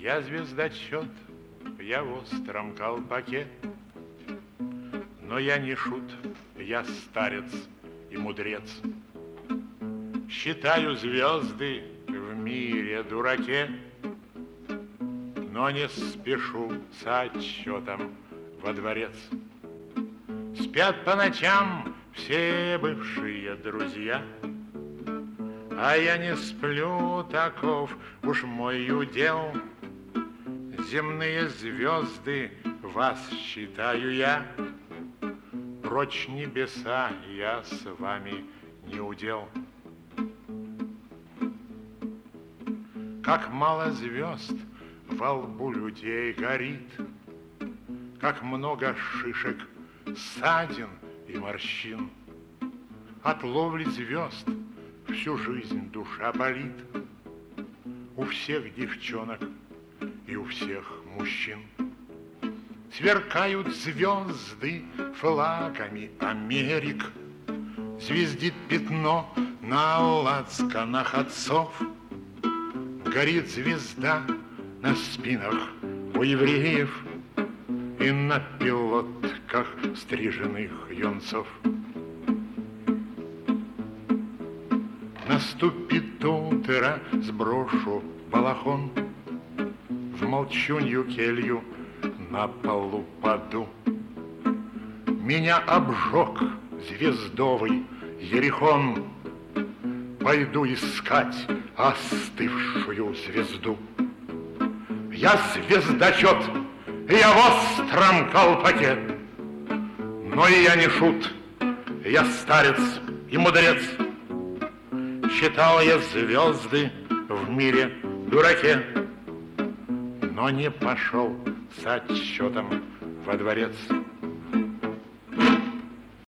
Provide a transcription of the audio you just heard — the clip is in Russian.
Я звездочет, я в остром колпаке, но я не шут, я старец и мудрец. Считаю звезды в мире дураке, но не спешу с отчетом во дворец. Спят по ночам все бывшие друзья, а я не сплю, таков уж мой удел. Земные звезды, вас считаю я, прочь небеса, я с вами не удел. Как мало звезд во лбу людей горит, как много шишек, ссадин и морщин. От ловли звезд всю жизнь душа болит. У всех девчонок и у всех мужчин. Сверкают звезды флагами Америк, звездит пятно на лацканах отцов. Горит звезда на спинах у евреев и на пилотках стриженных юнцов. Наступит утро, сброшу балахон, в молчунью келью на полу паду. Меня обжег звездовый Ерихон, пойду искать остывшую звезду. Я звездочет, я в остром колпаке, но и я не шут, я старец и мудрец. Считал я звезды в мире дураке, но не пошел с отчетом во дворец.